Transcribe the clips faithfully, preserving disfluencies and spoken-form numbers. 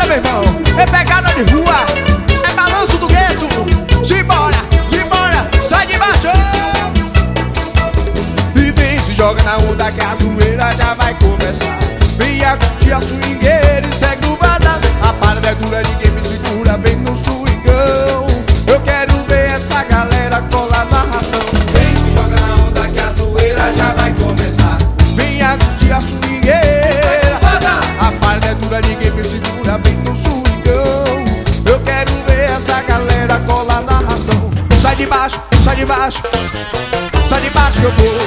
meu irmão. É pegada de rua, é balanço do gueto. Simbora, simbora, sai de baixo. E vem, se joga na onda que a zoeira já vai começar. Vem a curtir a swingueira e segue o badá. A parada é dura, ninguém me segura, vem no swingão. Eu quero ver essa galera colar no arrastão. Vem, se joga na onda que a zoeira já vai começar. Vem a curtir a swingueira. A parada é dura, ninguém me segura, vem no swingão. Eu quero ver essa galera colar no arrastão. Sai de baixo, sai de baixo, sai de baixo que eu vou.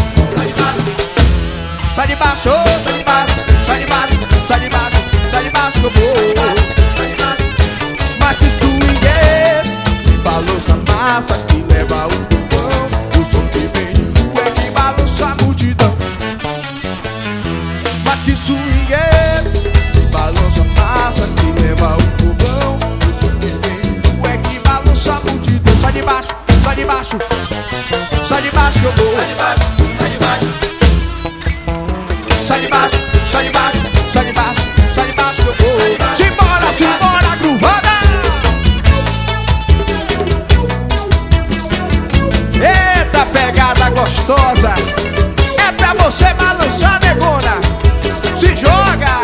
Sai de baixo, sai de baixo, sai de baixo, sai de baixo, sai de baixo que eu vou. Mas que swingueiro, que balança massa, que leva o povão. O som que vem de rua é que balança a multidão. Mas que swingueiro, que balança massa, que leva o povão. O som que vem de rua é que balança a multidão. Sai de baixo, sai de baixo, sai de baixo que eu vou. Sai de baixo, sai de baixo. Sai de baixo, sai de baixo, sai de baixo, sai de baixo que eu vou. Simbora, simbora, gruvada. Eita pegada gostosa. É pra você balançar, negona. Se joga.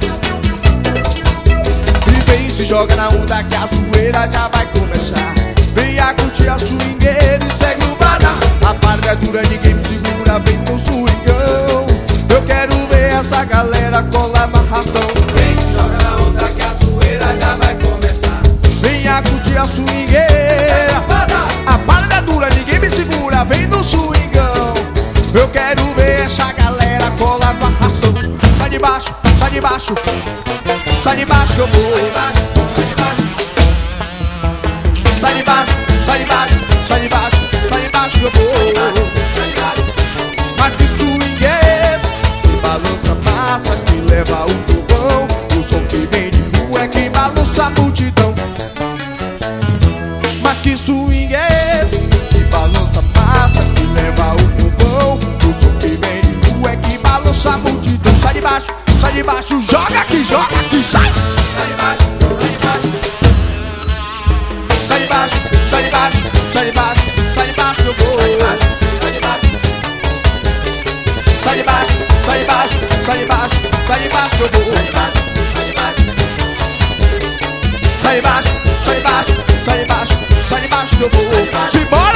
E vem, se joga na onda que a zoeira já vai começar. Vem a curtir a swingueira e segue o badá. A parada é dura, ninguém me segura, vem no swingão. Eu quero ver essa galera colar no arrastão. Vem, se joga na onda que a zoeira já vai começar. Vem a curtir a swingueira. A parada é dura, ninguém me segura, vem no swingão. Eu quero ver essa galera colar no arrastão. Sai de baixo, sai de baixo, sai de baixo que eu vou. Sai de baixo, sai de baixo, sai de baixo, sai de baixo que eu vou. Mas que swingueiro, que balança massa, que leva o povão. O som que vem de rua é que balança a multidão. Mas que swingueiro, que balança massa, que leva o povão. O som que vem de rua é que balança a multidão. Sai de baixo, sai de baixo, joga aqui, joga aqui, sai. Sai de baixo, sai de baixo. Sai de baixo, sai de baixo, sai de baixo, sai de baixo que eu vou. Sai de baixo, sai de baixo, sai de baixo, sai de baixo, sai de baixo que eu vou. sai de baixo, sai de baixo. Sai de baixo, sai de baixo, sai de baixo, sai de baixo que eu vou. Simbora!